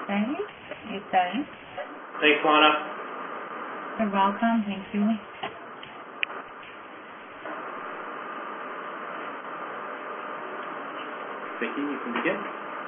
Okay. Thanks, Lana. You're welcome. Thank you. Vicki, you can begin.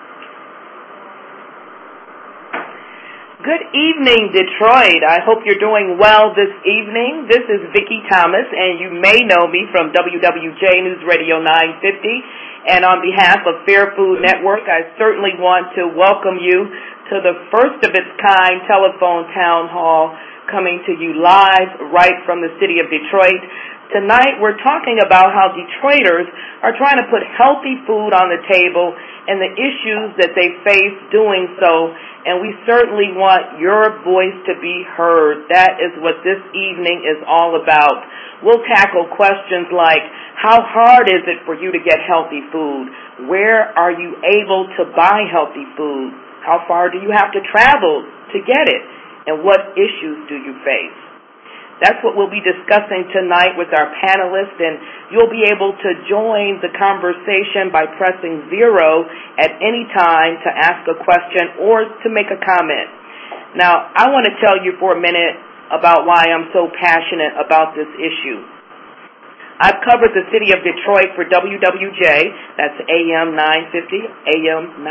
Good evening, Detroit. I hope you're doing well this evening. This is Vicki Thomas, and you may know me from WWJ News Radio 950. And on behalf of Fair Food Network, I certainly want to welcome you to the first of its kind telephone town hall coming to you live right from the city of Detroit. Tonight we're talking about how Detroiters are trying to put healthy food on the table and the issues that they face doing so, and we certainly want your voice to be heard. That is what this evening is all about. We'll tackle questions like, how hard is it for you to get healthy food? Where are you able to buy healthy food? How far do you have to travel to get it? And what issues do you face? That's what we'll be discussing tonight with our panelists, and you'll be able to join the conversation by pressing 0 at any time to ask a question or to make a comment. Now, I want to tell you for a minute about why I'm so passionate about this issue. I've covered the city of Detroit for WWJ, that's AM 950,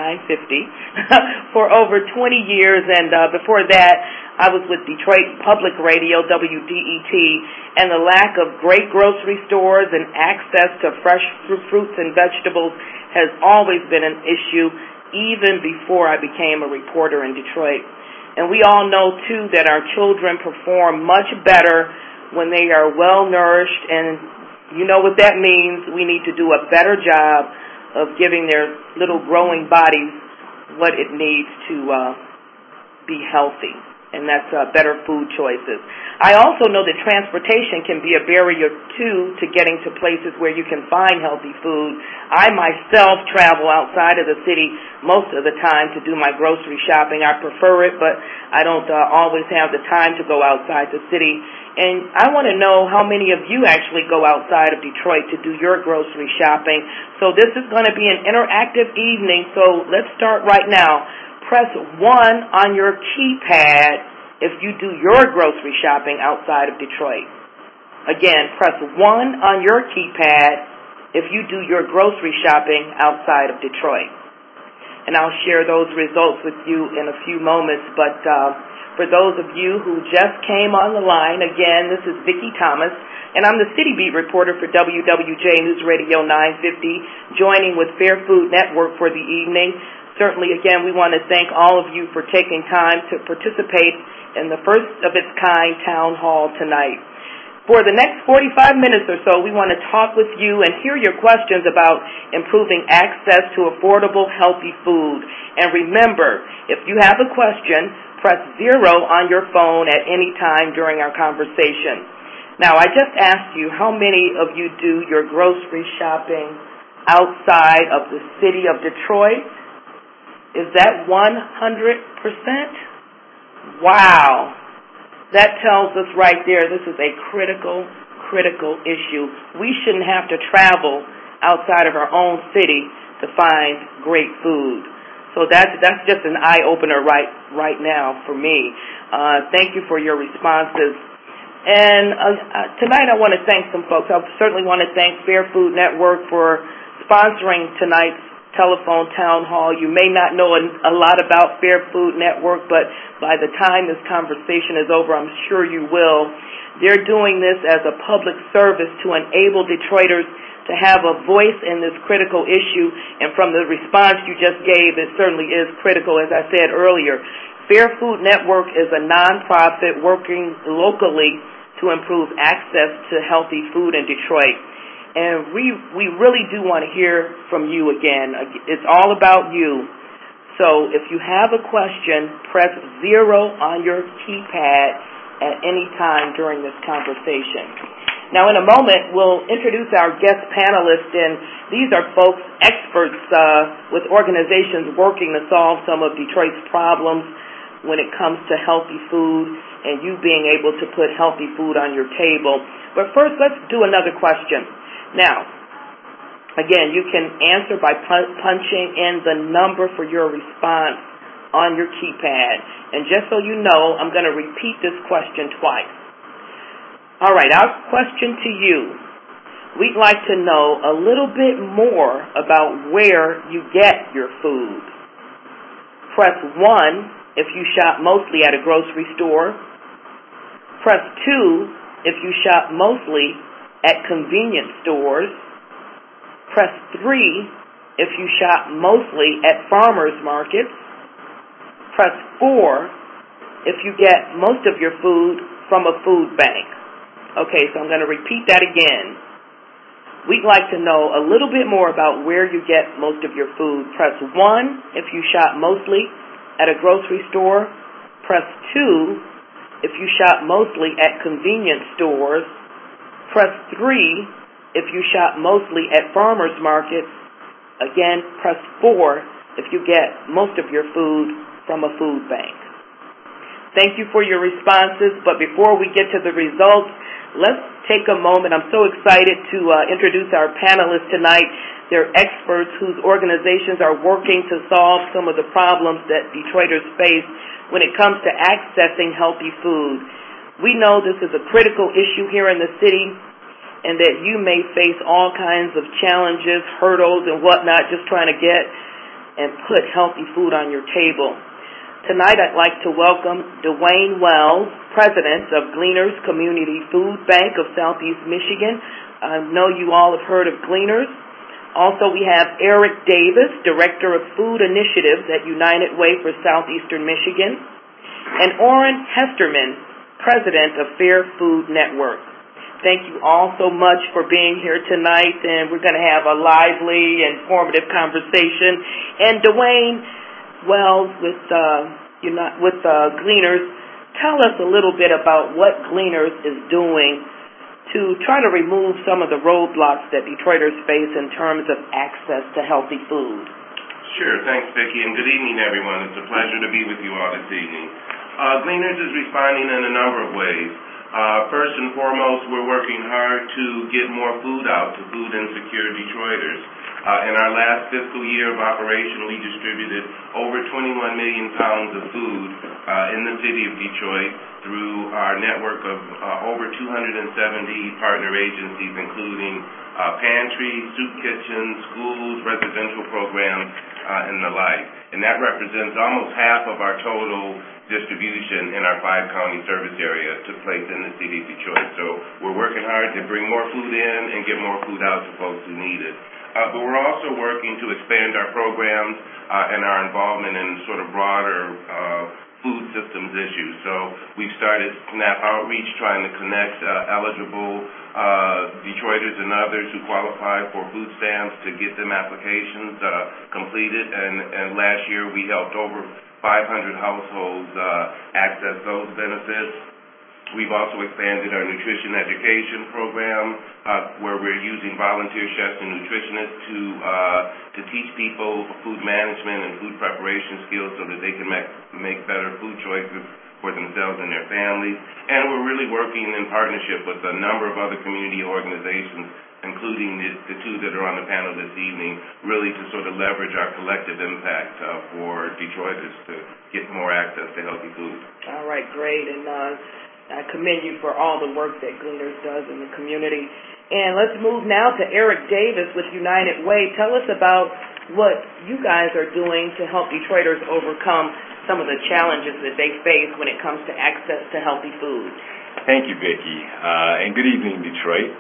for over 20 years, and before that, I was with Detroit Public Radio, WDET, and the lack of great grocery stores and access to fresh fruits and vegetables has always been an issue, even before I became a reporter in Detroit. And we all know, too, that our children perform much better when they are well-nourished, and you know what that means. We need to do a better job of giving their little growing bodies what it needs to be healthy, and that's better food choices. I also know that transportation can be a barrier, too, to getting to places where you can find healthy food. I myself travel outside of the city most of the time to do my grocery shopping. I prefer it, but I don't always have the time to go outside the city. And I want to know how many of you actually go outside of Detroit to do your grocery shopping. So this is going to be an interactive evening, so let's start right now. Press 1 on your keypad if you do your grocery shopping outside of Detroit. Again, press 1 on your keypad if you do your grocery shopping outside of Detroit. And I'll share those results with you in a few moments, but for those of you who just came on the line, again, this is Vicki Thomas, and I'm the City Beat reporter for WWJ News Radio 950, joining with Fair Food Network for the evening. Certainly, again, we want to thank all of you for taking time to participate in the first of its kind town hall tonight. For the next 45 minutes or so, we want to talk with you and hear your questions about improving access to affordable, healthy food. And remember, if you have a question, press 0 on your phone at any time during our conversation. Now, I just asked you how many of you do your grocery shopping outside of the city of Detroit. Is that 100%? Wow. That tells us right there this is a critical issue. We shouldn't have to travel outside of our own city to find great food. So that's just an eye-opener right now for me. Thank you for your responses. And tonight I want to thank some folks. I certainly want to thank Fair Food Network for sponsoring tonight's telephone town hall. You may not know a lot about Fair Food Network, but by the time this conversation is over, I'm sure you will. They're doing this as a public service to enable Detroiters to have a voice in this critical issue, and from the response you just gave, it certainly is critical, as I said earlier. Fair Food Network is a nonprofit working locally to improve access to healthy food in Detroit. And we really do want to hear from you again. It's all about you. So if you have a question, press 0 on your keypad at any time during this conversation. Now, in a moment, we'll introduce our guest panelists, and these are folks, experts with organizations working to solve some of Detroit's problems when it comes to healthy food and you being able to put healthy food on your table. But first, let's do another question. Now, again, you can answer by punching in the number for your response on your keypad. And just so you know, I'm going to repeat this question twice. All right, our question to you. We'd like to know a little bit more about where you get your food. Press 1 if you shop mostly at a grocery store. Press 2 if you shop mostly at convenience stores. Press 3 if you shop mostly at farmers markets. Press 4 if you get most of your food from a food bank. Okay, so I'm going to repeat that again. We'd like to know a little bit more about where you get most of your food. Press 1 if you shop mostly at a grocery store. Press 2 if you shop mostly at convenience stores. Press 3 if you shop mostly at farmers markets. Again, press 4 if you get most of your food from a food bank. Thank you for your responses, but before we get to the results, let's take a moment. I'm so excited to introduce our panelists tonight. They're experts whose organizations are working to solve some of the problems that Detroiters face when it comes to accessing healthy food. We know this is a critical issue here in the city and that you may face all kinds of challenges, hurdles, and whatnot just trying to get and put healthy food on your table. Tonight, I'd like to welcome Dwayne Wells, President of Gleaners Community Food Bank of Southeast Michigan. I know you all have heard of Gleaners. Also, we have Eric Davis, Director of Food Initiatives at United Way for Southeastern Michigan, and Orrin Hesterman, President of Fair Food Network. Thank you all so much for being here tonight, and we're going to have a lively and informative conversation. And Dwayne Wells with Gleaners, tell us a little bit about what Gleaners is doing to try to remove some of the roadblocks that Detroiters face in terms of access to healthy food. Sure. Thanks, Vicki, and good evening, everyone. It's a pleasure to be with you all this evening. Gleaners is responding in a number of ways. First and foremost, we're working hard to get more food out to food insecure Detroiters. In our last fiscal year of operation, we distributed over 21 million pounds of food in the city of Detroit through our network of over 270 partner agencies, including pantries, soup kitchens, schools, residential programs, and the like. And that represents almost half of our total distribution in our 5-county service area took place in the city of Detroit. So we're working hard to bring more food in and get more food out to folks who need it. But we're also working to expand our programs and our involvement in sort of broader food systems issues. So we've started SNAP outreach, trying to connect eligible Detroiters and others who qualify for food stamps to get them applications completed. And last year we helped over 500 households access those benefits. We've also expanded our nutrition education program where we're using volunteer chefs and nutritionists to teach people food management and food preparation skills so that they can make better food choices for themselves and their families. And we're really working in partnership with a number of other community organizations, including the two that are on the panel this evening, really to sort of leverage our collective impact for Detroiters to get more access to healthy food. All right, great. And I commend you for all the work that Gleaners does in the community. And let's move now to Eric Davis with United Way. Tell us about what you guys are doing to help Detroiters overcome some of the challenges that they face when it comes to access to healthy food. Thank you, Vicki, and good evening, Detroit.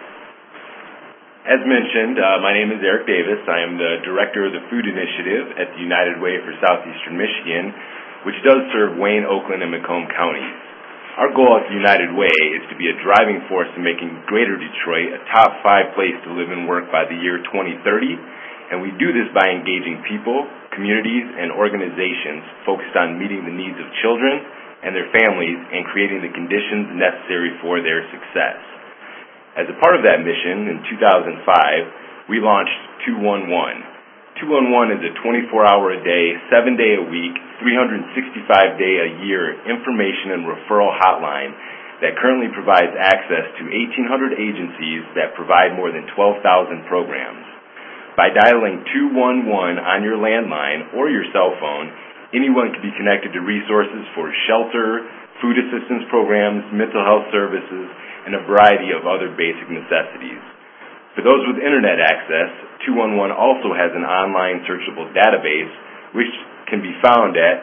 As mentioned, my name is Eric Davis. I am the Director of the Food Initiative at the United Way for Southeastern Michigan, which does serve Wayne, Oakland, and Macomb counties. Our goal at the United Way is to be a driving force in making Greater Detroit a top 5 place to live and work by the year 2030, and we do this by engaging people, communities, and organizations focused on meeting the needs of children and their families and creating the conditions necessary for their success. As a part of that mission, in 2005, we launched 211. 211 is a 24-hour-a-day, 7-day-a-week, 365-day-a-year information and referral hotline that currently provides access to 1,800 agencies that provide more than 12,000 programs. By dialing 211 on your landline or your cell phone, anyone can be connected to resources for shelter, food assistance programs, mental health services, and a variety of other basic necessities. For those with internet access, 211 also has an online searchable database which can be found at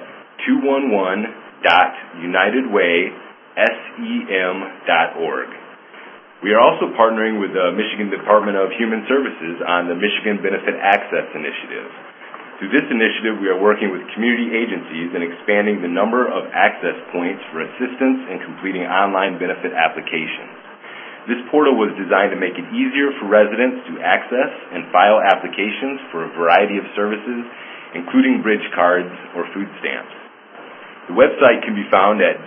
211.unitedwaysem.org. We are also partnering with the Michigan Department of Human Services on the Michigan Benefit Access Initiative. Through this initiative, we are working with community agencies and expanding the number of access points for assistance in completing online benefit applications. This portal was designed to make it easier for residents to access and file applications for a variety of services, including bridge cards or food stamps. The website can be found at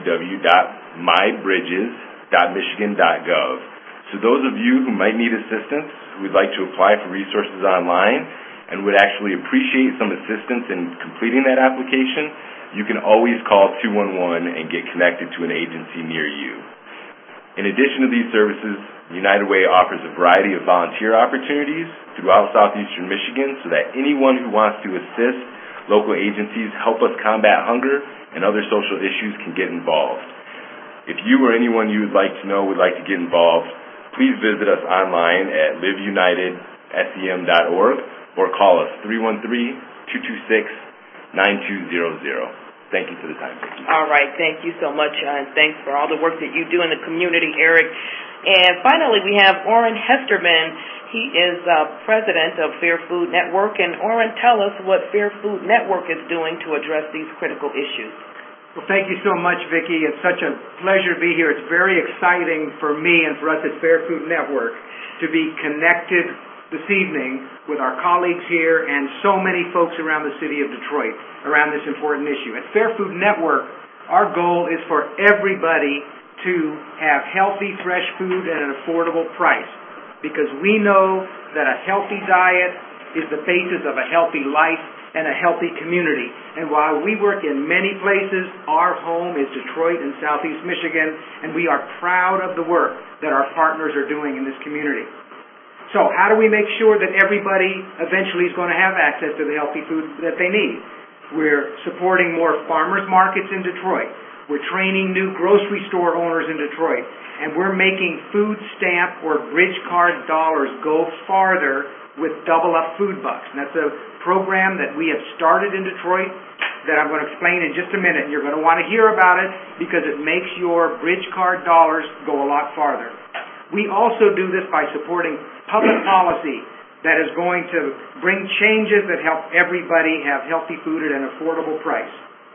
www.mybridges.michigan.gov. So those of you who might need assistance, who would like to apply for resources online, and would actually appreciate some assistance in completing that application, you can always call 211 and get connected to an agency near you. In addition to these services, United Way offers a variety of volunteer opportunities throughout southeastern Michigan so that anyone who wants to assist local agencies help us combat hunger and other social issues can get involved. If you or anyone you would like to know would like to get involved, please visit us online at liveunitedsem.org or call us 313-226-9200. Thank you for the time, Vicki. All right, thank you so much, and thanks for all the work that you do in the community, Eric. And finally, we have Orrin Hesterman. He is president of Fair Food Network. And Orrin, tell us what Fair Food Network is doing to address these critical issues. Well, thank you so much, Vicki. It's such a pleasure to be here. It's very exciting for me and for us at Fair Food Network to be connected this evening with our colleagues here and so many folks around the city of Detroit around this important issue. At Fair Food Network, our goal is for everybody to have healthy, fresh food at an affordable price, because we know that a healthy diet is the basis of a healthy life and a healthy community. And while we work in many places, our home is Detroit and Southeast Michigan, and we are proud of the work that our partners are doing in this community. So how do we make sure that everybody eventually is going to have access to the healthy food that they need? We're supporting more farmers markets in Detroit. We're training new grocery store owners in Detroit. And we're making food stamp or bridge card dollars go farther with Double Up Food Bucks. And that's a program that we have started in Detroit that I'm going to explain in just a minute. And you're going to want to hear about it because it makes your bridge card dollars go a lot farther. We also do this by supporting public policy that is going to bring changes that help everybody have healthy food at an affordable price.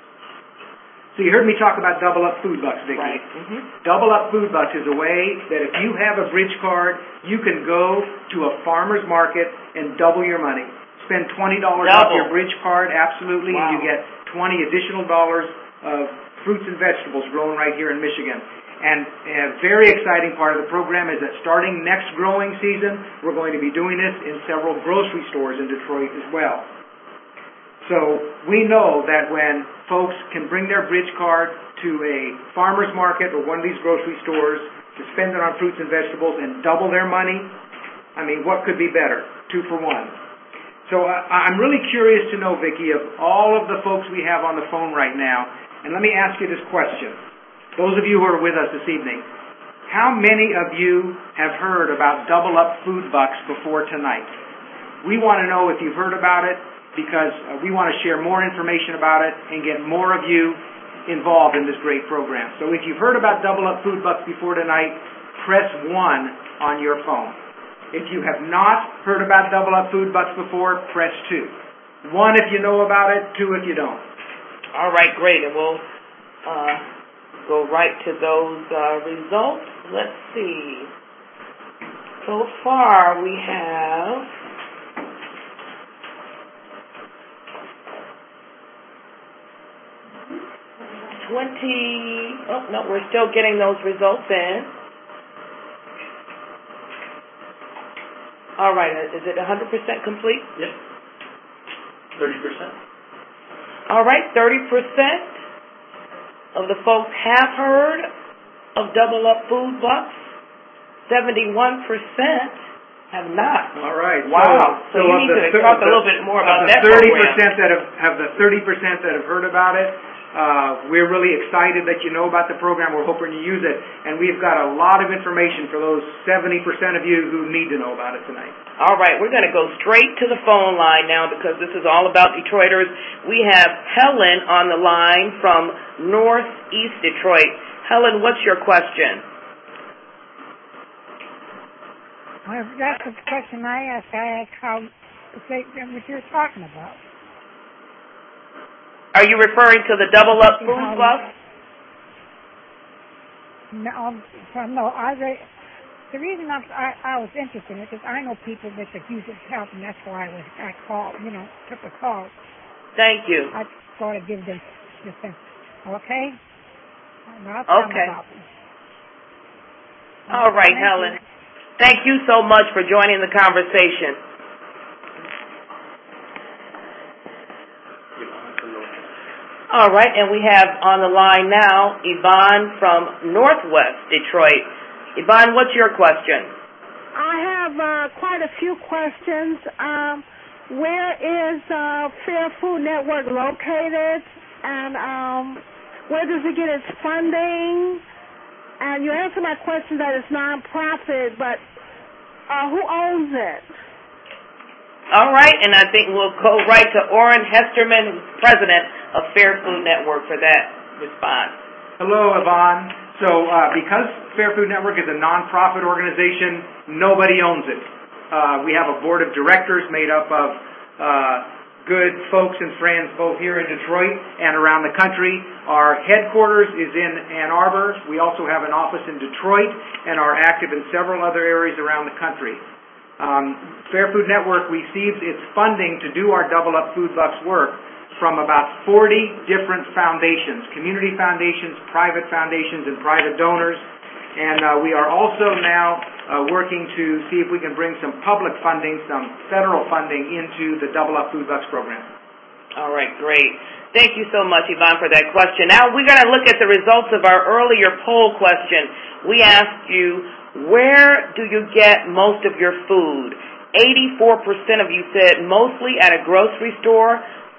So you heard me talk about Double Up Food Bucks, Vicki. Right. Mm-hmm. Double Up Food Bucks is a way that if you have a bridge card, you can go to a farmer's market and double your money. Spend $20 off your bridge card, absolutely, wow. And you get $20 additional dollars of fruits and vegetables grown right here in Michigan. And a very exciting part of the program is that starting next growing season, we're going to be doing this in several grocery stores in Detroit as well. So we know that when folks can bring their bridge card to a farmer's market or one of these grocery stores to spend it on fruits and vegetables and double their money, I mean, what could be better? 2 for 1. So I'm really curious to know, Vicki, of all of the folks we have on the phone right now, and let me ask you this question. Those of you who are with us this evening, how many of you have heard about Double Up Food Bucks before tonight? We want to know if you've heard about it because we want to share more information about it and get more of you involved in this great program. So if you've heard about Double Up Food Bucks before tonight, press 1 on your phone. If you have not heard about Double Up Food Bucks before, press 2. 1 if you know about it, 2 if you don't. All right, great. And we'll go right to those results. Let's see. So far we have we're still getting those results in. All right, is it 100% complete? Yep. 30%. All right, 30% of the folks have heard of Double Up Food Bucks. 71% Have not. All right. Wow. So you need to talk a little bit more about that program. 30% that have heard about it, we're really excited that you know about the program. We're hoping you use it. And we've got a lot of information for those 70% of you who need to know about it tonight. All right. We're going to go straight to the phone line now because this is all about Detroiters. We have Helen on the line from Northeast Detroit. Helen, what's your question? Well, that's the question I asked. I asked what you're talking about. Are you referring to the Double Up Food Bluff? No. The reason I was interested in it is I know people that could use its help, and that's why I called, took a call. Thank you. I thought I'd give this thing. Okay? Okay. All right, Helen. Thank you so much for joining the conversation. All right, and we have on the line now Yvonne from Northwest Detroit. Yvonne, what's your question? I have quite a few questions. Where is Fair Food Network located, and where does it get its funding? And you answered my question that it's nonprofit, but who owns it? All right, and I think we'll go right to Orrin Hesterman, who's president of Fair Food Network, for that response. Hello, Yvonne. So because Fair Food Network is a nonprofit organization, nobody owns it. We have a board of directors made up of good folks and friends both here in Detroit and around the country. Our headquarters is in Ann Arbor. We also have an office in Detroit and are active in several other areas around the country. Fair Food Network receives its funding to do our Double Up Food Bucks work from about 40 different foundations, community foundations, private foundations, and private donors. And we are also now working to see if we can bring some public funding, some federal funding into the Double Up Food Bucks program. All right, great. Thank you so much, Yvonne, for that question. Now we're going to look at the results of our earlier poll question. We asked you, where do you get most of your food? 84% of you said mostly at a grocery store,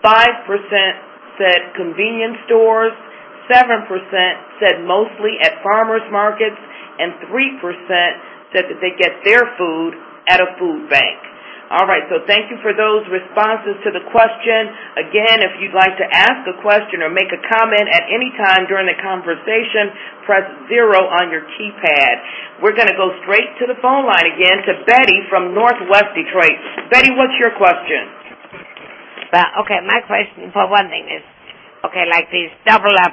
5% said convenience stores, 7% said mostly at farmers markets, and 3% said that they get their food at a food bank. All right, so thank you for those responses to the question. Again, if you'd like to ask a question or make a comment at any time during the conversation, press 0 on your keypad. We're going to go straight to the phone line again to Betty from Northwest Detroit. Betty, what's your question? Well, okay, my question for one thing is, okay, like these Double Up,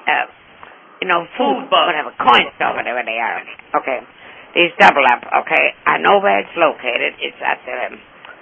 food bucks, whatever, coins or whatever they are. Okay. These Double Up, okay, I know where it's located. It's at the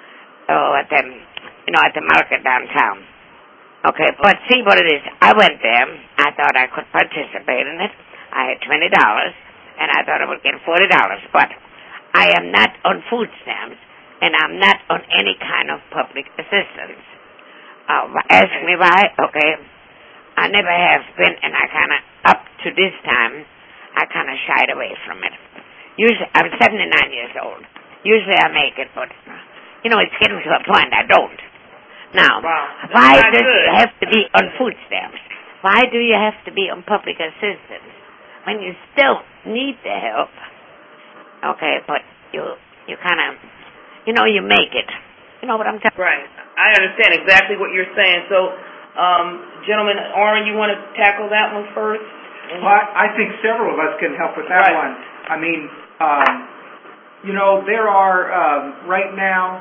market downtown. Okay, but see what it is. I went there. I thought I could participate in it. I had $20, and I thought I would get $40. But I am not on food stamps, and I'm not on any kind of public assistance. Ask me why? Okay, I never have been, and I kind of, up to this time, I kind of shied away from it. Usually, I'm 79 years old. Usually I make it, but, it's getting to a point I don't. Now, why does it have to be on food stamps? Why do you have to be on public assistance when you still need the help? Okay, but you kind of, you make it. You know what I'm talking about? Right. I understand exactly what you're saying. So, gentlemen, Orrin, you want to tackle that one first? Well, I think several of us can help with that one. I mean, there are right now,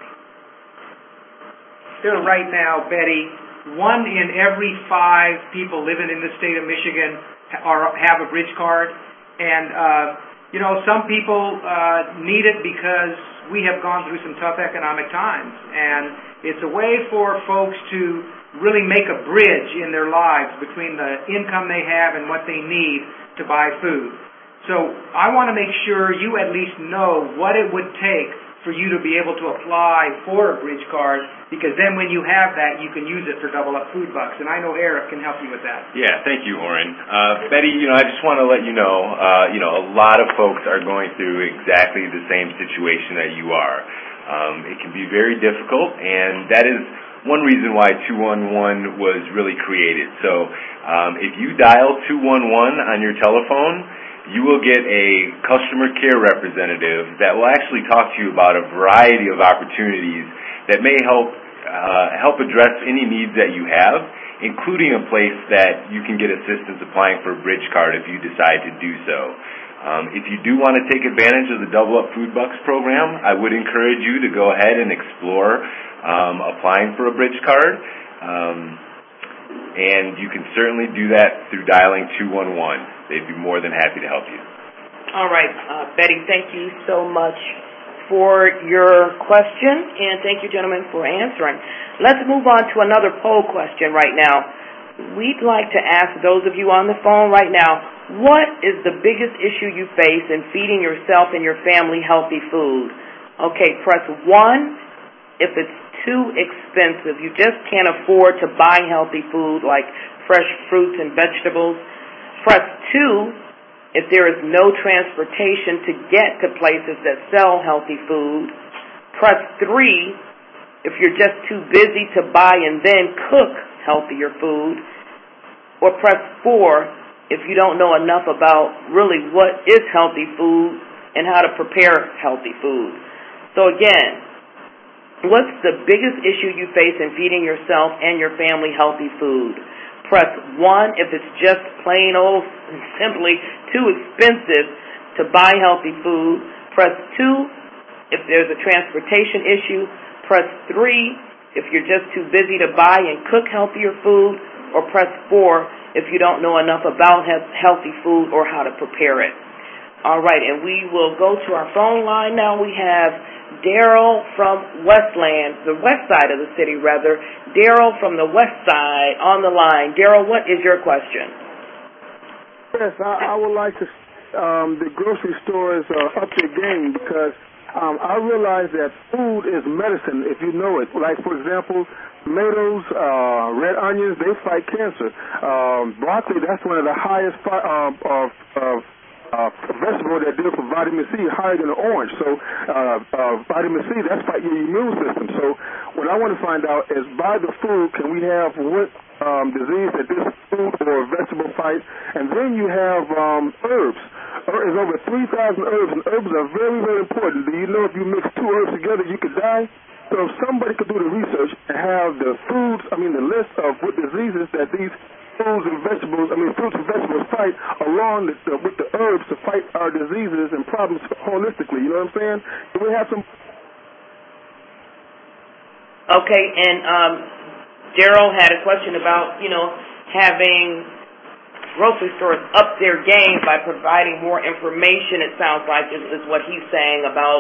Betty, 1 in every 5 people living in the state of Michigan have a bridge card, and some people need it because we have gone through some tough economic times, and it's a way for folks to really make a bridge in their lives between the income they have and what they need to buy food. So I want to make sure you at least know what it would take for you to be able to apply for a bridge card, because then when you have that, you can use it for Double Up Food Bucks. And I know Eric can help you with that. Yeah, thank you, Oren. Betty, I just want to let you know, a lot of folks are going through exactly the same situation that you are. It can be very difficult, and that is one reason why 211 was really created. So if you dial 211 on your telephone, you will get a customer care representative that will actually talk to you about a variety of opportunities that may help address any needs that you have, including a place that you can get assistance applying for a bridge card if you decide to do so. If you do want to take advantage of the Double Up Food Bucks program, I would encourage you to go ahead and explore applying for a bridge card. And you can certainly do that through dialing 211. They'd be more than happy to help you. All right, Betty, thank you so much for your question, and thank you, gentlemen, for answering. Let's move on to another poll question right now. We'd like to ask those of you on the phone right now, what is the biggest issue you face in feeding yourself and your family healthy food? Okay, press 1 if it's too expensive. You just can't afford to buy healthy food like fresh fruits and vegetables. Press 2 if there is no transportation to get to places that sell healthy food. Press 3 if you're just too busy to buy and then cook healthier food. Or press 4 if you don't know enough about really what is healthy food and how to prepare healthy food. So again, what's the biggest issue you face in feeding yourself and your family healthy food? Press 1 if it's just plain old simply too expensive to buy healthy food. Press 2 if there's a transportation issue. Press 3 if you're just too busy to buy and cook healthier food. Or press 4 if you don't know enough about healthy food or how to prepare it. All right, and we will go to our phone line now. We have Daryl from Westland, the west side of the city, rather. Daryl from the west side on the line. Daryl, what is your question? Yes, I would like to, the grocery stores up their game, because I realize that food is medicine if you know it. Like, for example, tomatoes, red onions, they fight cancer. Broccoli, that's one of the highest vegetable that deals with vitamin C, higher than the orange. So vitamin C, that's fighting your immune system. So what I want to find out is, by the food, can we have what disease that this food or vegetable fights? And then you have herbs. There's over 3,000 herbs, and herbs are very, very important. Do you know if you mix 2 herbs together, you could die? So if somebody could do the research and have the list of what diseases that these fruits and vegetables fight along with the herbs to fight our diseases and problems holistically. You know what I'm saying? Do we have some? Okay, and Daryl had a question about, having grocery stores up their game by providing more information, it sounds like, is what he's saying about,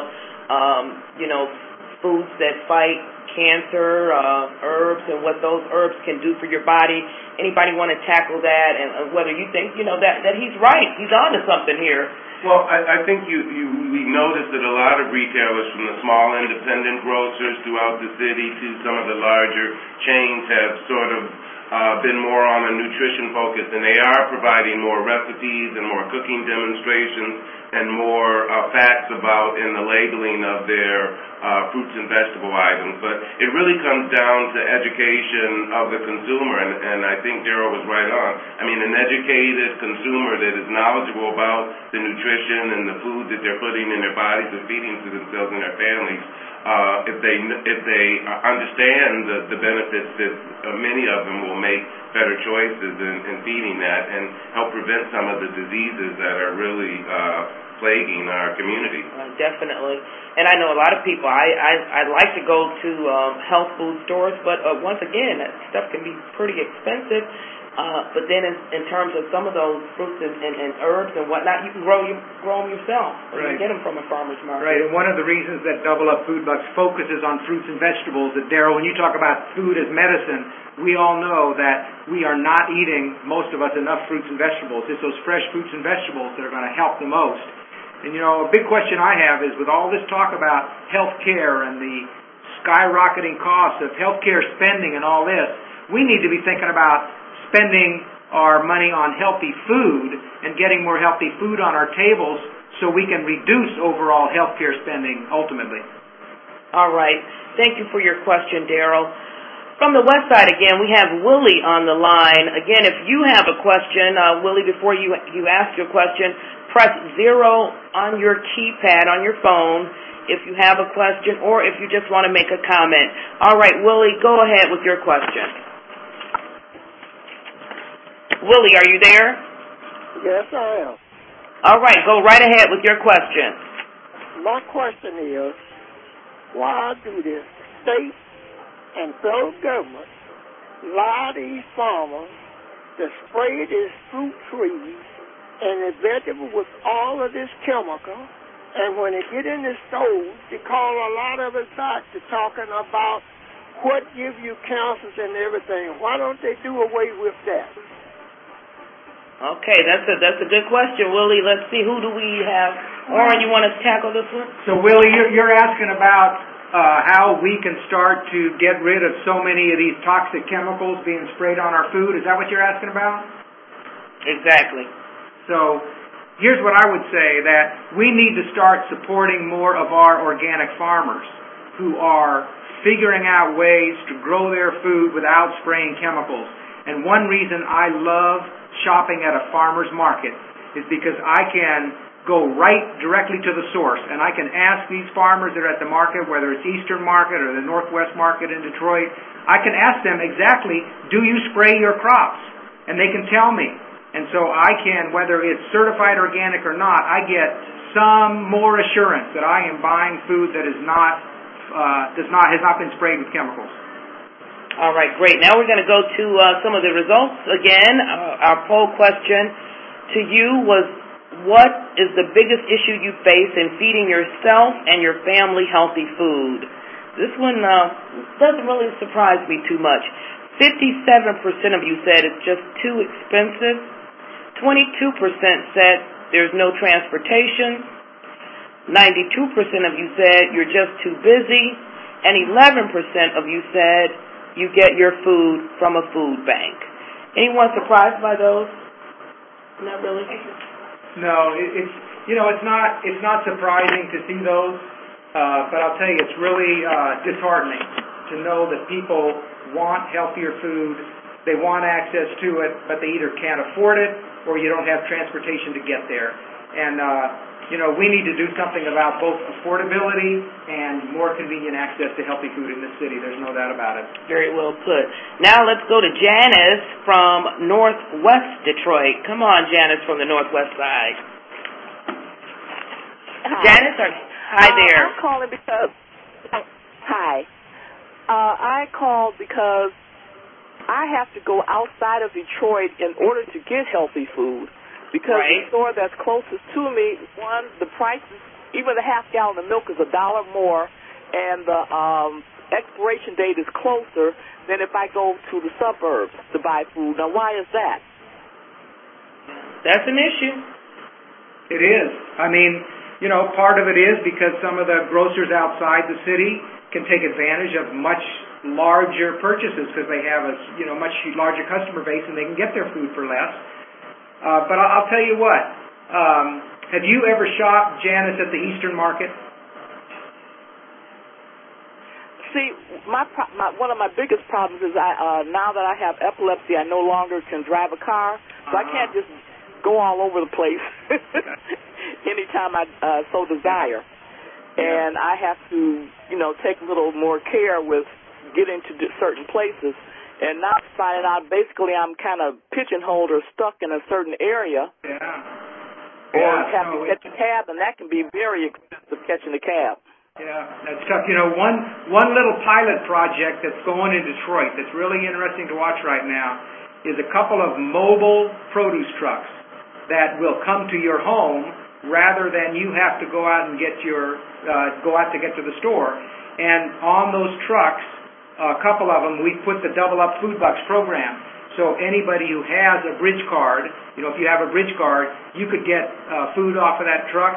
foods that fight cancer, herbs, and what those herbs can do for your body. Anybody want to tackle that, and whether you think, that he's right, he's on to something here? Well, I think we noticed that a lot of retailers, from the small independent grocers throughout the city to some of the larger chains, have sort of been more on a nutrition focus, and they are providing more recipes and more cooking demonstrations and more facts about in the labeling of their fruits and vegetable items. But it really comes down to education of the consumer, and I think Daryl was right on. I mean, an educated consumer that is knowledgeable about the nutrition and the food that they're putting in their bodies and feeding to themselves and their families, if they understand the benefits, that many of them will make better choices in feeding that and help prevent some of the diseases that are really plaguing our community. Definitely. And I know a lot of people, I like to go to health food stores, but once again, that stuff can be pretty expensive. But then in terms of some of those fruits and herbs and whatnot, you can grow them yourself. Or you can get them from a farmer's market. Right, and one of the reasons that Double Up Food Bucks focuses on fruits and vegetables, that, Daryl, when you talk about food as medicine, we all know that we are not eating, most of us, enough fruits and vegetables. It's those fresh fruits and vegetables that are going to help the most. And, a big question I have is, with all this talk about health care and the skyrocketing costs of health care spending and all this, we need to be thinking about spending our money on healthy food and getting more healthy food on our tables so we can reduce overall health care spending ultimately. All right. Thank you for your question, Daryl. From the west side again, we have Willie on the line. Again, if you have a question, Willie, before you ask your question, press 0 on your keypad on your phone if you have a question or if you just want to make a comment. All right, Willie, go ahead with your question. Willie, are you there? Yes, I am. All right, go right ahead with your question. My question is, why do the state and federal government allow these farmers to spray these fruit trees and the vegetables with all of this chemical, and when they get in the stores, they call a lot of it back to talking about what gives you cancers and everything. Why don't they do away with that? Okay, that's a good question, Willie. Let's see, who do we have? Orrin, you want to tackle this one? So, Willie, you're asking about how we can start to get rid of so many of these toxic chemicals being sprayed on our food. Is that what you're asking about? Exactly. So, here's what I would say, that we need to start supporting more of our organic farmers who are figuring out ways to grow their food without spraying chemicals. And one reason I love shopping at a farmer's market is because I can go right directly to the source, and I can ask these farmers that are at the market, whether it's Eastern Market or the Northwest Market in Detroit, I can ask them exactly, do you spray your crops? And they can tell me. And so I can, whether it's certified organic or not, I get some more assurance that I am buying food that has not been sprayed with chemicals. All right, great. Now we're going to go to some of the results again. Our poll question to you was, what is the biggest issue you face in feeding yourself and your family healthy food? This one doesn't really surprise me too much. 57% of you said it's just too expensive. 22% said there's no transportation. 92% of you said you're just too busy. And 11% of you said you get your food from a food bank. Anyone surprised by those? Not really. No, it's not surprising to see those, but I'll tell you, it's really disheartening to know that people want healthier food, they want access to it, but they either can't afford it or you don't have transportation to get there. And we need to do something about both affordability and more convenient access to healthy food in this city. There's no doubt about it. Very well put. Now let's go to Janice from Northwest Detroit. Come on, Janice from the Northwest side. Hi. Janice, hi there. I'm calling because, I called because I have to go outside of Detroit in order to get healthy food. Because the store that's closest to me, one, the prices, even the half gallon of milk is $1 more, and the expiration date is closer than if I go to the suburbs to buy food. Now, why is that? That's an issue. It is. I mean, part of it is because some of the grocers outside the city can take advantage of much larger purchases because they have a much larger customer base and they can get their food for less. But I'll tell you what, have you ever shopped, Janice, at the Eastern Market? See, one of my biggest problems is now that I have epilepsy, I no longer can drive a car, so I can't just go all over the place anytime I so desire. And I have to, take a little more care with getting to certain places. And not finding out, basically, I'm kind of pigeonholed or stuck in a certain area. Yeah. Or have to catch a cab, and that can be very expensive, catching a cab. Yeah, that's tough. One little pilot project that's going in Detroit that's really interesting to watch right now is a couple of mobile produce trucks that will come to your home rather than you have to go out and get to the store. And on those trucks, a couple of them, we put the Double Up Food Bucks program. So anybody who has a bridge card, if you have a bridge card, you could get food off of that truck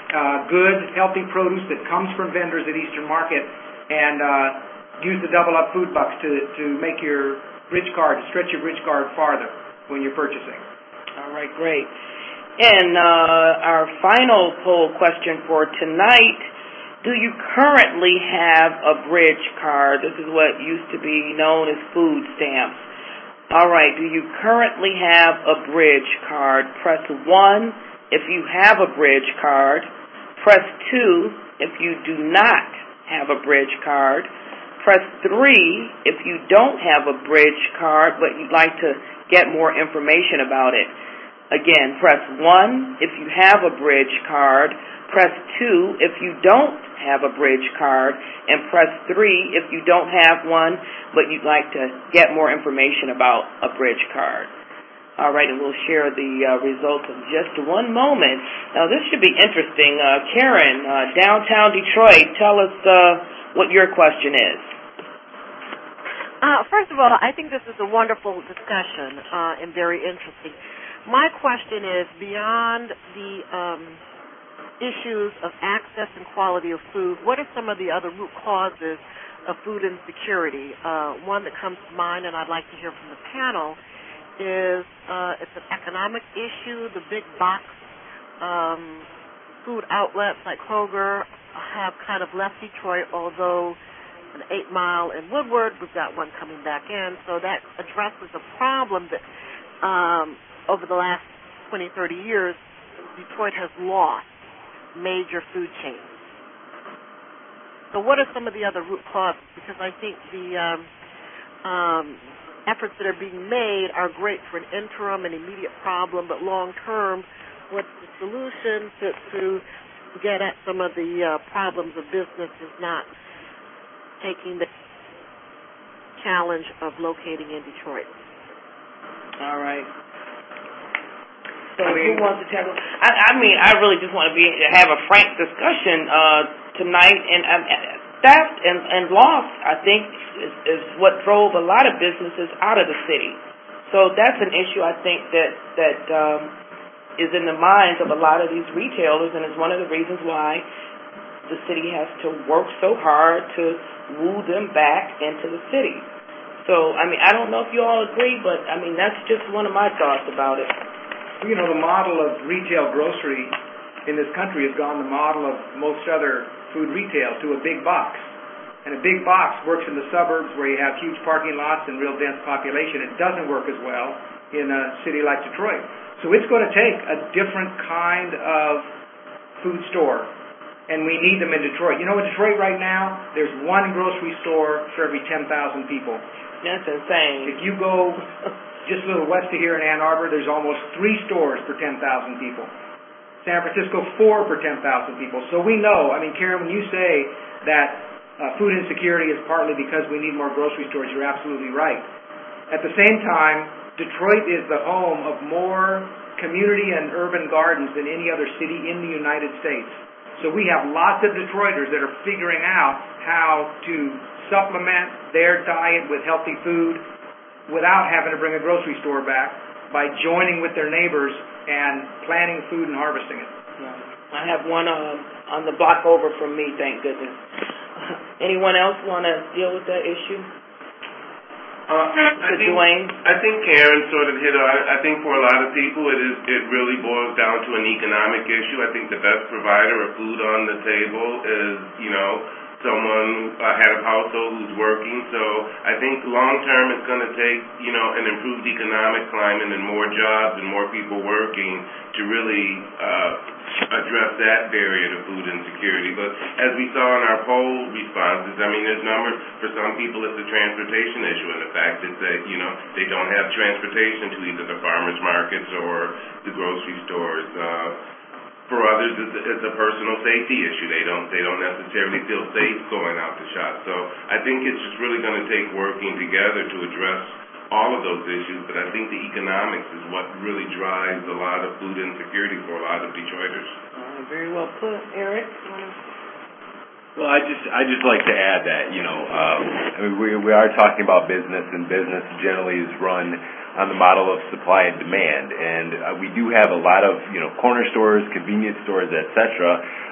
good, healthy produce that comes from vendors at Eastern Market, and use the Double Up Food Bucks to make your bridge card, stretch your bridge card farther when you're purchasing. All right, great. And our final poll question for tonight, do you currently have a bridge card? This is what used to be known as food stamps. All right, do you currently have a bridge card? Press 1 if you have a bridge card. Press 2 if you do not have a bridge card. Press 3 if you don't have a bridge card but you'd like to get more information about it. Again, press 1 if you have a bridge card. Press 2 if you don't have a bridge card. And press 3 if you don't have one but you'd like to get more information about a bridge card. All right, and we'll share the results in just one moment. Now, this should be interesting. Karen, downtown Detroit, tell us what your question is. First of all, I think this is a wonderful discussion and very interesting. My question is, beyond the issues of access and quality of food, what are some of the other root causes of food insecurity? One that comes to mind, and I'd like to hear from the panel, is it's an economic issue. The big box food outlets like Kroger have kind of left Detroit, although an 8 Mile in Woodward, we've got one coming back in. So that addresses a problem that over the last 20, 30 years, Detroit has lost major food chains. So what are some of the other root causes? Because I think the efforts that are being made are great for an interim and immediate problem, but long term, what's the solution to get at some of the problems of business is not taking the challenge of locating in Detroit. All right. So who wants to tackle? I mean, I really just want to have a frank discussion tonight, and theft and loss, I think, is what drove a lot of businesses out of the city. So that's an issue I think that is in the minds of a lot of these retailers, and it's one of the reasons why the city has to work so hard to woo them back into the city. So, I mean, I don't know if you all agree, but, I mean, that's just one of my thoughts about it. You know, the model of retail grocery in this country has gone the model of most other food retail to a big box. And a big box works in the suburbs where you have huge parking lots and real dense population. It doesn't work as well in a city like Detroit. So it's going to take a different kind of food store, and we need them in Detroit. You know, in Detroit right now, there's one grocery store for every 10,000 people. That's insane. If you go just a little west of here in Ann Arbor, there's almost 3 stores per 10,000 people. San Francisco, 4 per 10,000 people. So we know, I mean, Karen, when you say that food insecurity is partly because we need more grocery stores, you're absolutely right. At the same time, Detroit is the home of more community and urban gardens than any other city in the United States. So we have lots of Detroiters that are figuring out how to supplement their diet with healthy food without having to bring a grocery store back by joining with their neighbors and planting food and harvesting it. I have one on the block over from me, thank goodness. Anyone else want to deal with that issue? I think Karen sort of hit on it. I think for a lot of people it really boils down to an economic issue. I think the best provider of food on the table is, someone, head of household who's working. So I think long term it's going to take, an improved economic climate and more jobs and more people working to really address that barrier to food insecurity. But as we saw in our poll responses, I mean, there's numbers. For some people it's a transportation issue, and the fact is that, they don't have transportation to either the farmers markets or the grocery stores. For others, it's a personal safety issue. They don't necessarily feel safe going out to shop. So I think it's just really going to take working together to address all of those issues. But I think the economics is what really drives a lot of food insecurity for a lot of Detroiters. Very well put, Eric. Well, I just like to add that we are talking about business, and business generally is run on the model of supply and demand, and we do have a lot of corner stores, convenience stores, etc.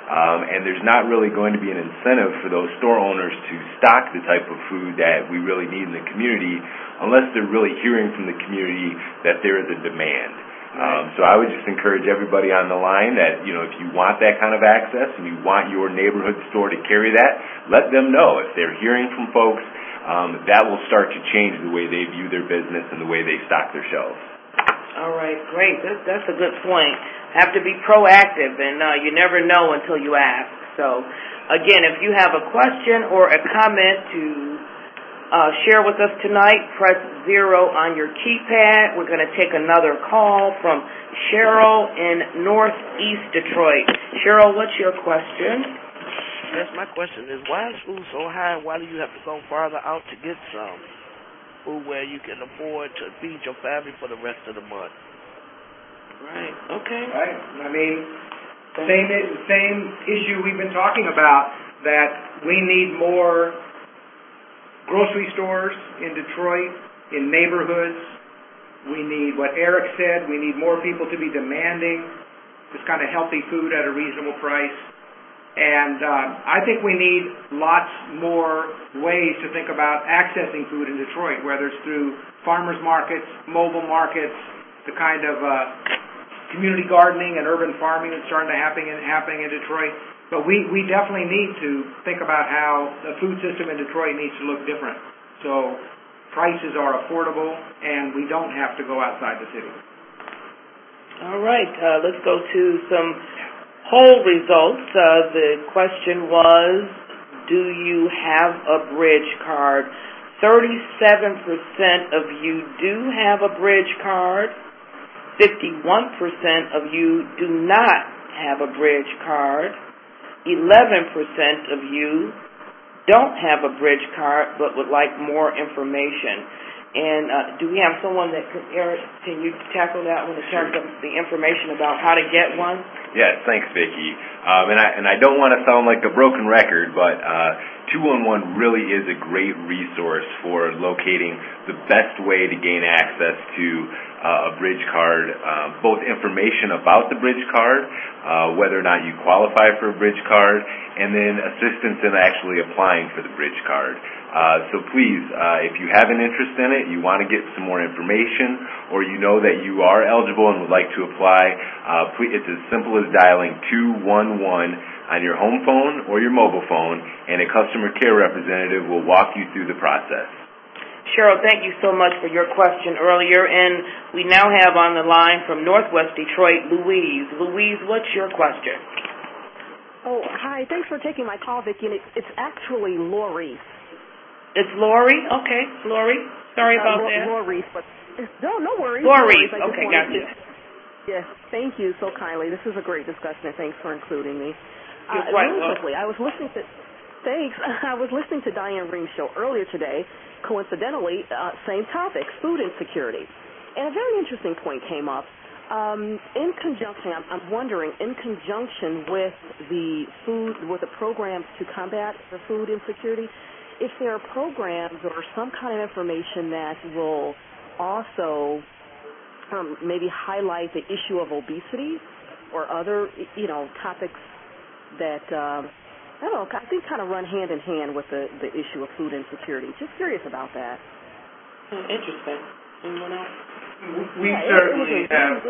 And there's not really going to be an incentive for those store owners to stock the type of food that we really need in the community unless they're really hearing from the community that there is a demand. So I would just encourage everybody on the line that, if you want that kind of access and you want your neighborhood store to carry that, let them know. If they're hearing from folks, that will start to change the way they view their business and the way they stock their shelves. All right, great. That's a good point. Have to be proactive, and you never know until you ask. So, again, if you have a question or a comment to share with us tonight, press 0 on your keypad. We're going to take another call from Cheryl in Northeast Detroit. Cheryl, what's your question? Yes, my question is, why is food so high, and why do you have to go farther out to get some food where you can afford to feed your family for the rest of the month? Right, okay. Right. I mean, same issue we've been talking about, that we need more grocery stores in Detroit, in neighborhoods. We need, what Eric said, we need more people to be demanding this kind of healthy food at a reasonable price. And I think we need lots more ways to think about accessing food in Detroit, whether it's through farmers markets, mobile markets, the kind of community gardening and urban farming that's starting to happening in Detroit. But we definitely need to think about how the food system in Detroit needs to look different. So prices are affordable and we don't have to go outside the city. All right, let's go to some poll results. The question was, do you have a bridge card? 37% of you do have a bridge card. 51% of you do not have a bridge card. 11% of you don't have a bridge card but would like more information. And do we have someone that could, Eric, can you tackle that one in terms of the information about how to get one? Yes, thanks, Vicki. And I don't want to sound like a broken record, but 211 really is a great resource for locating the best way to gain access to a bridge card, both information about the bridge card, whether or not you qualify for a bridge card, and then assistance in actually applying for the bridge card. So please, if you have an interest in it, you want to get some more information, or you know that you are eligible and would like to apply, it's as simple as dialing 211 on your home phone or your mobile phone, and a customer care representative will walk you through the process. Cheryl, thank you so much for your question earlier. And we now have on the line from Northwest Detroit, Louise. Louise, what's your question? Oh, hi. Thanks for taking my call, Vicki. It's actually Lori. It's Lori? Okay, Lori. Sorry about that. Lori, but no worries. Lori. Okay, gotcha. Yes, thank you so kindly. This is a great discussion, and thanks for including me. You're quite really welcome. quickly, I was listening to Diane Ream's show earlier today. Coincidentally, same topic, food insecurity. And a very interesting point came up. In conjunction, I'm wondering, in conjunction with the programs to combat the food insecurity, if there are programs or some kind of information that will also maybe highlight the issue of obesity or other, topics that I don't know, I think kind of run hand in hand with the issue of food insecurity. Just curious about that. Interesting. Anyone else? We certainly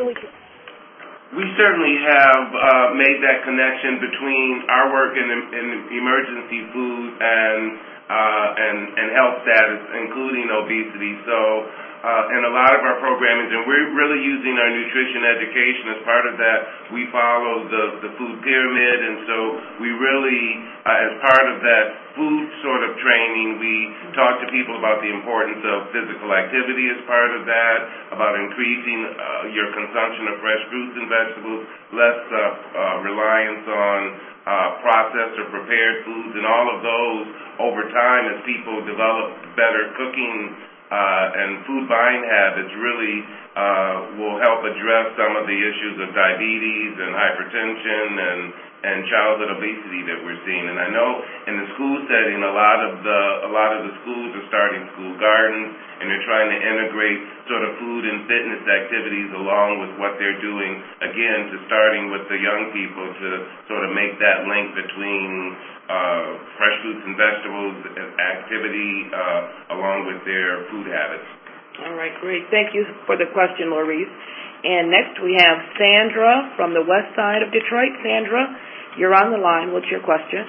have made that connection between our work in emergency food and health status, including obesity. So, in a lot of our programming, and we're really using our nutrition education as part of that. We follow the food pyramid, and so we really, as part of that food sort of training, we talk to people about the importance of physical activity as part of that, about increasing your consumption of fresh fruits and vegetables, less reliance on processed or prepared foods, and all of those over time as people develop better cooking and food buying habits really will help address some of the issues of diabetes and hypertension and childhood obesity that we're seeing. And I know in the school setting, a lot of the schools are starting school gardens, and they're trying to integrate sort of food and fitness activities along with what they're doing, again, to starting with the young people to sort of make that link between fresh fruits and vegetables activity along with their food habits. All right, great. Thank you for the question, Maurice. And next we have Sandra from the west side of Detroit. Sandra, you're on the line. What's your question?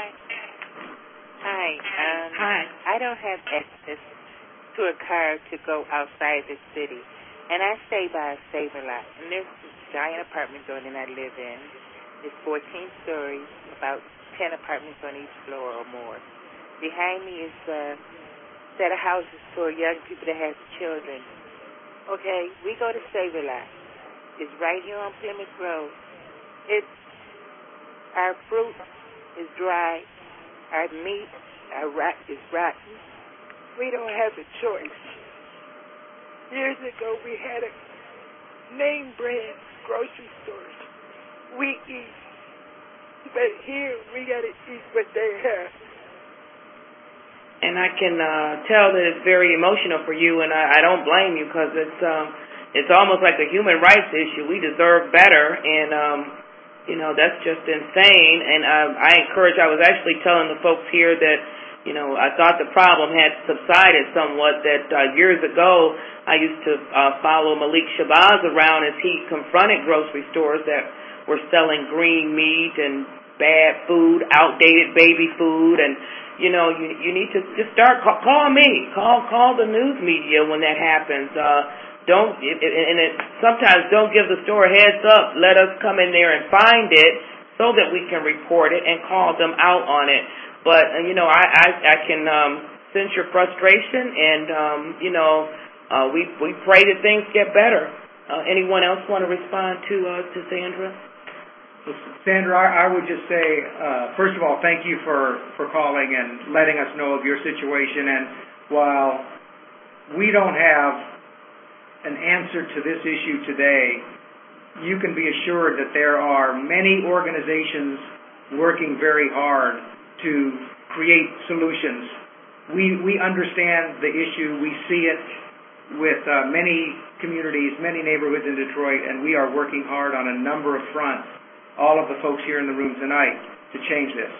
Hi. Hi. I don't have access to a car to go outside the city, and I stay by a Save-A-Lot. And there's this giant apartment building I live in. It's 14 stories, about 10 apartments on each floor or more. Behind me is a set of houses for young people that have children. Okay, we go to Save-A-Lot. It's right here on Plymouth Road. Our fruit is dry. Our meat is rotten. We don't have a choice. Years ago, we had a name brand grocery stores. We eat. But here, we got to eat what they have. And I can tell that it's very emotional for you, and I don't blame you, because it's almost like a human rights issue. We deserve better, and that's just insane. And I was actually telling the folks here that, I thought the problem had subsided somewhat, that years ago I used to follow Malik Shabazz around as he confronted grocery stores that were selling green meat and bad food, outdated baby food, and you need to just start. Call me. Call the news media when that happens. Sometimes don't give the store a heads up. Let us come in there and find it so that we can report it and call them out on it. But I can sense your frustration, and we pray that things get better. Anyone else want to respond to Sandra? Sandra, I would just say, first of all, thank you for calling and letting us know of your situation. And while we don't have an answer to this issue today, you can be assured that there are many organizations working very hard to create solutions. We understand the issue. We see it with many communities, many neighborhoods in Detroit, and we are working hard on a number of fronts, all of the folks here in the room tonight, to change this.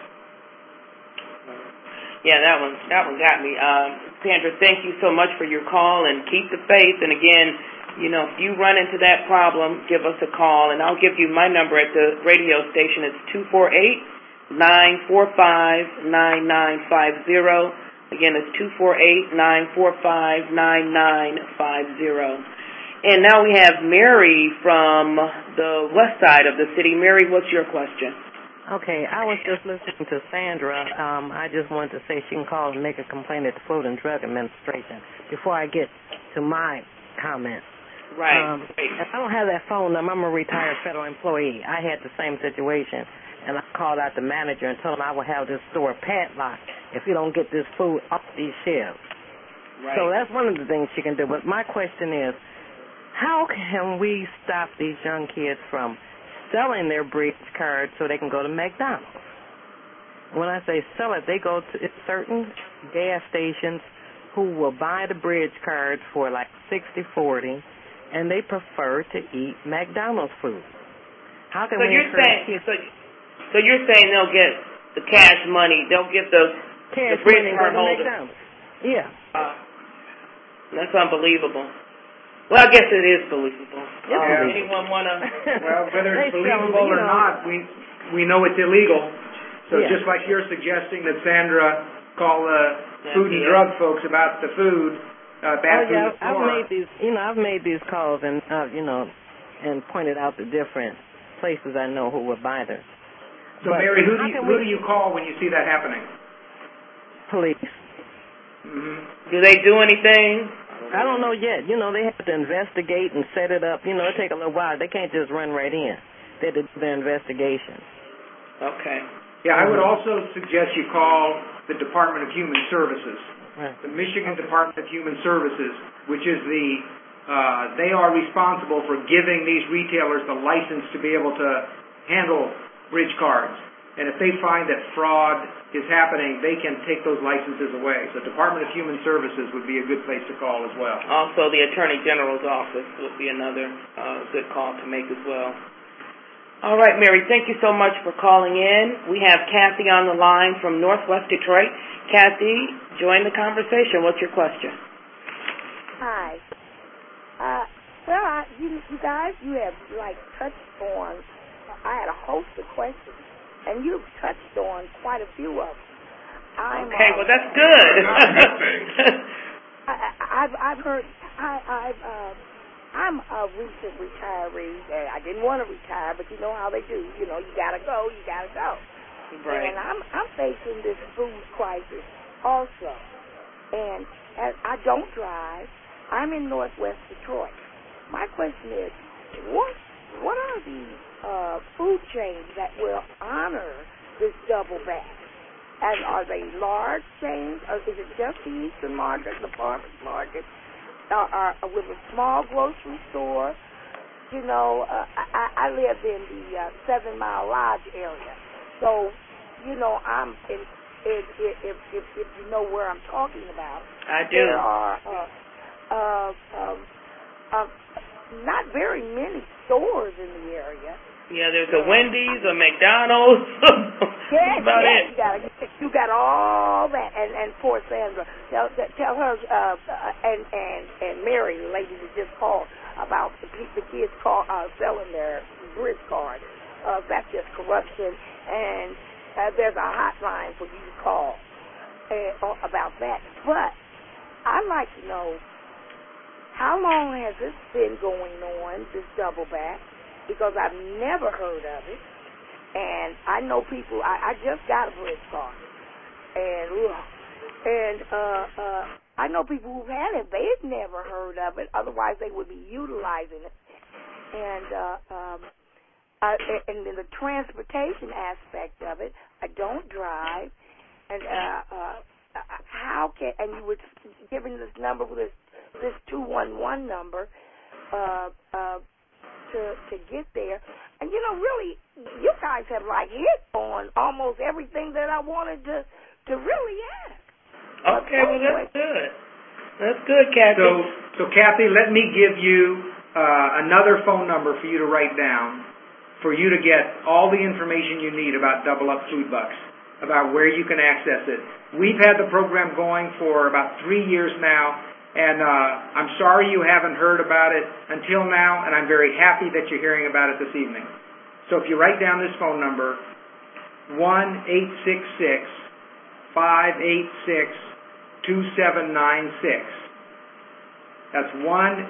Yeah, that one got me. Sandra, thank you so much for your call, and keep the faith. And again, if you run into that problem, give us a call, and I'll give you my number at the radio station. It's 248-945-9950. Again, it's 248-945-9950. And now we have Mary from the west side of the city. Mary, what's your question? Okay, I was just listening to Sandra. I just wanted to say she can call and make a complaint at the Food and Drug Administration before I get to my comment. Right. I don't have that phone number. I'm a retired federal employee. I had the same situation, and I called out the manager and told him I will have this store padlocked if you don't get this food off these shelves. Right. So that's one of the things she can do. But my question is, how can we stop these young kids from selling their bridge cards so they can go to McDonald's? When I say sell it, they go to certain gas stations who will buy the bridge cards for like 60-40, and they prefer to eat McDonald's food. How can we encourage kids? So you're saying they'll get the cash money, they'll get the bridge card holders. Yeah. That's unbelievable. Well, I guess it is believable. Anyone want to? Well, whether it's believable or not, we know it's illegal. So just like you're suggesting that Sandra call the food and drug folks about the food, bad food. I've made these calls and and pointed out the different places I know who would buy them. So Mary, who do you call when you see that happening? Police. Mm-hmm. Do they do anything? I don't know yet. They have to investigate and set it up. It take a little while. They can't just run right in. They do their investigation. Okay. Yeah, I would also suggest you call the Department of Human Services, the Michigan Department of Human Services, which is they are responsible for giving these retailers the license to be able to handle bridge cards. And if they find that fraud is happening, they can take those licenses away. So Department of Human Services would be a good place to call as well. Also, the Attorney General's office would be another good call to make as well. All right, Mary, thank you so much for calling in. We have Kathy on the line from Northwest Detroit. Kathy, join the conversation. What's your question? Hi. Well, you guys, you have touched on, I had a host of questions, and you've touched on quite a few of them. Okay, well, that's good. I've heard, I'm a recent retiree. I didn't want to retire, but you know how they do. You know, you gotta go, you gotta go. Right. And I'm facing this food crisis also. And I don't drive. I'm in Northwest Detroit. My question is, what are the food chains that will honor this double back? And are they large chains, or is it just the Eastern Market, the Farmers Market, with a small grocery store? You know, I live in the 7 Mile Lodge area, so you know I'm in. If you know where I'm talking about, I do. There are not very many stores in the area. Yeah, there's a Wendy's, a McDonald's. Yes, about it. You got all that, and poor Sandra. Tell her and Mary, the lady that just called, about the kids selling their bridge cards. That's just corruption, and there's a hotline for you to call about that. But I'd like to know, how long has this been going on, this double back? Because I've never heard of it. And I know people, I just got a bridge card. And I know people who've had it, they've never heard of it. Otherwise, they would be utilizing it. And then the transportation aspect of it, I don't drive. And how can, and you were giving this number, this 211 number, to get there. And, you know, really, you guys have, hit on almost everything that I wanted to really ask. Okay, well, that's good. That's good, Kathy. So Kathy, let me give you another phone number for you to write down for you to get all the information you need about Double Up Food Bucks, about where you can access it. We've had the program going for about 3 years now, and I'm sorry you haven't heard about it until now, and I'm very happy that you're hearing about it this evening. So if you write down this phone number, 1-866-586-2796. That's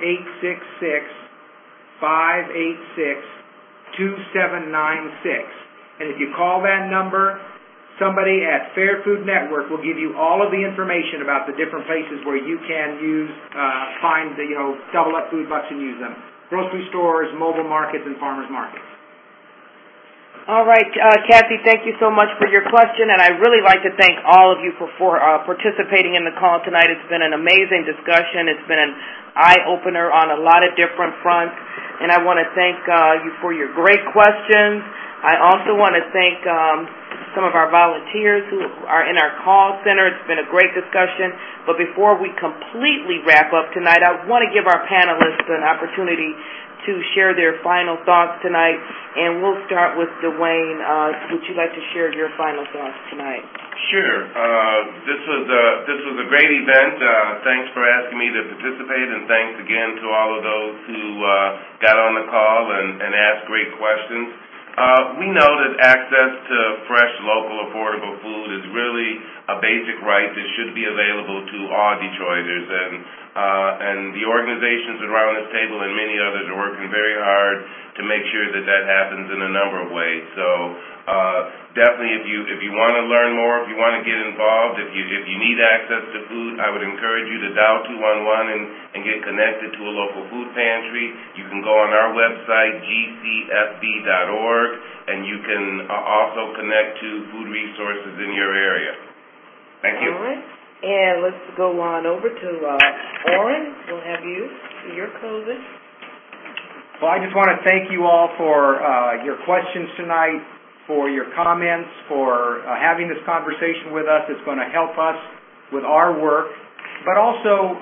1-866-586-2796. And if you call that number, somebody at Fair Food Network will give you all of the information about the different places where you can find Double Up Food Bucks and use them. Grocery stores, mobile markets, and farmers markets. All right, Kathy, thank you so much for your question, and I'd really like to thank all of you for participating in the call tonight. It's been an amazing discussion. It's been an eye-opener on a lot of different fronts, and I want to thank you for your great questions. I also want to thank some of our volunteers who are in our call center. It's been a great discussion, but before we completely wrap up tonight, I want to give our panelists an opportunity to share their final thoughts tonight, and we'll start with Dwayne. Would you like to share your final thoughts tonight? Sure. This was a great event. Thanks for asking me to participate, and thanks again to all of those who got on the call and asked great questions. We know that access to fresh, local, affordable food is really a basic right that should be available to all Detroiters, and the organizations around this table and many others are working very hard to make sure that that happens in a number of ways. So definitely, if you want to learn more, if you want to get involved, if you need access to food, I would encourage you to dial 211 and get connected to a local food pantry. You can go on our website, gcfb.org, and you can also connect to food resources in your area. Thank you. All right. And let's go on over to Orrin. We'll have you do your closing. Well, I just want to thank you all for your questions tonight, for your comments, for having this conversation with us. It's going to help us with our work. But also,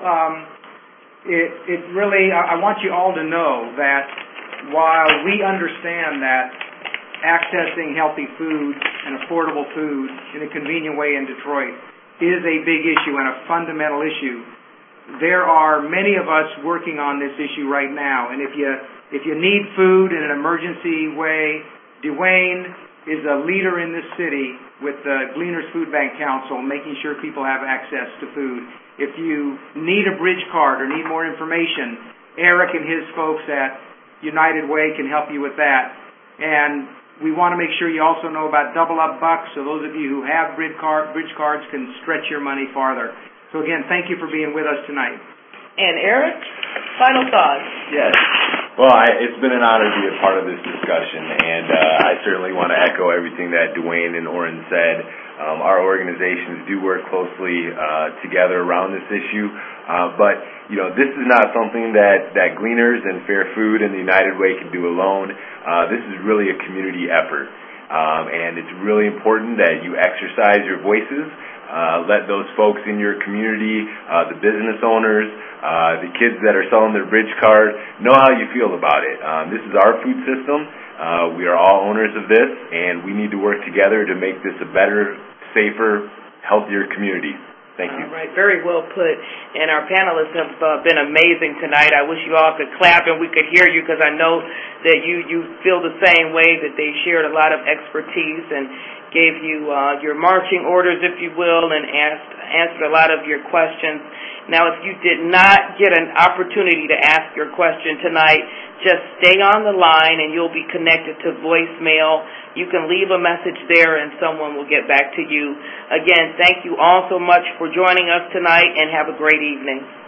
it really, I want you all to know that while we understand that accessing healthy food and affordable food in a convenient way in Detroit is a big issue and a fundamental issue, there are many of us working on this issue right now. And if you need food in an emergency way, Dwayne is a leader in this city with the Gleaners Food Bank Council, making sure people have access to food. If you need a bridge card or need more information, Eric and his folks at United Way can help you with that. And we want to make sure you also know about Double Up Bucks, so those of you who have bridge cards can stretch your money farther. So again, thank you for being with us tonight. And Eric, final thoughts? Yes. Well, it's been an honor to be a part of this discussion, and I certainly want to echo everything that Dwayne and Orrin said. Our organizations do work closely together around this issue, but this is not something that Gleaners and Fair Food and the United Way can do alone. This is really a community effort, and it's really important that you exercise your voices. Let those folks in your community, the business owners, the kids that are selling their bridge card, know how you feel about it. This is our food system. We are all owners of this, and we need to work together to make this a better, safer, healthier community. Thank you. All right, very well put. And our panelists have been amazing tonight. I wish you all could clap and we could hear you, because I know that you feel the same way, that they shared a lot of expertise and gave you your marching orders, if you will, and answered a lot of your questions. Now, if you did not get an opportunity to ask your question tonight, just stay on the line and you'll be connected to voicemail. You can leave a message there and someone will get back to you. Again, thank you all so much for joining us tonight, and have a great evening.